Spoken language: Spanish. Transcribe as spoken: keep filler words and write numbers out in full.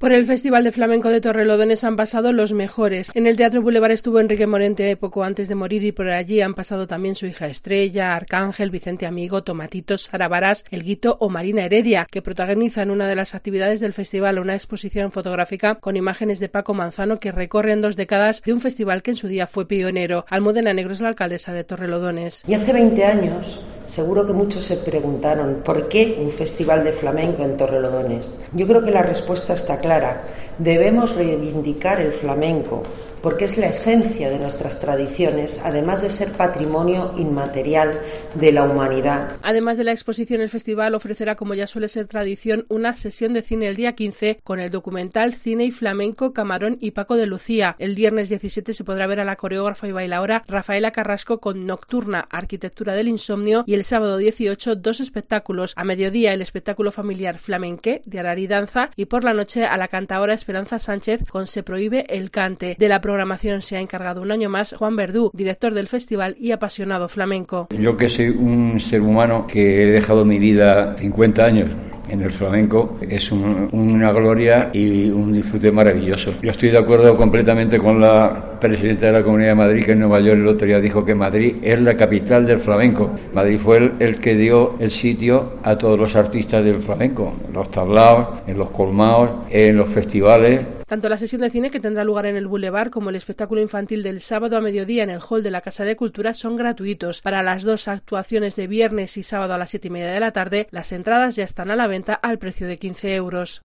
Por el Festival de Flamenco de Torrelodones han pasado los mejores. En el Teatro Boulevard estuvo Enrique Morente poco antes de morir y por allí han pasado también su hija Estrella, Arcángel, Vicente Amigo, Tomatitos, Sara Varas, El Guito o Marina Heredia, que protagonizan una de las actividades del festival, una exposición fotográfica con imágenes de Paco Manzano que recorren dos décadas de un festival que en su día fue pionero. Almudena Negro es la alcaldesa de Torrelodones. Y hace veinte años... seguro que muchos se preguntaron ¿por qué un festival de flamenco en Torrelodones? Yo creo que la respuesta está clara. Debemos reivindicar el flamenco porque es la esencia de nuestras tradiciones, además de ser patrimonio inmaterial de la humanidad. Además de la exposición, el festival ofrecerá, como ya suele ser tradición, una sesión de cine el día quince con el documental Cine y Flamenco, Camarón y Paco de Lucía. El viernes diecisiete se podrá ver a la coreógrafa y bailaora Rafaela Carrasco con Nocturna, Arquitectura del Insomnio, y el sábado dieciocho dos espectáculos. A mediodía el espectáculo familiar Flamenque de Arari Danza y por la noche a la cantaora Esperanza Sánchez con Se prohíbe el cante. De la programación se ha encargado un año más Juan Verdú, director del festival y apasionado flamenco. Yo que soy un ser humano que he dejado mi vida cincuenta años en el flamenco, es un, una gloria y un disfrute maravilloso. Yo estoy de acuerdo completamente con la presidenta de la Comunidad de Madrid, que en Nueva York el otro día dijo que Madrid es la capital del flamenco. Madrid fue el, el que dio el sitio a todos los artistas del flamenco, en los tablaos, en los colmaos, en los festivales. Tanto la sesión de cine que tendrá lugar en el Boulevard como el espectáculo infantil del sábado a mediodía en el hall de la Casa de Cultura son gratuitos. Para las dos actuaciones de viernes y sábado a las siete y media de la tarde, las entradas ya están a la venta al precio de quince euros.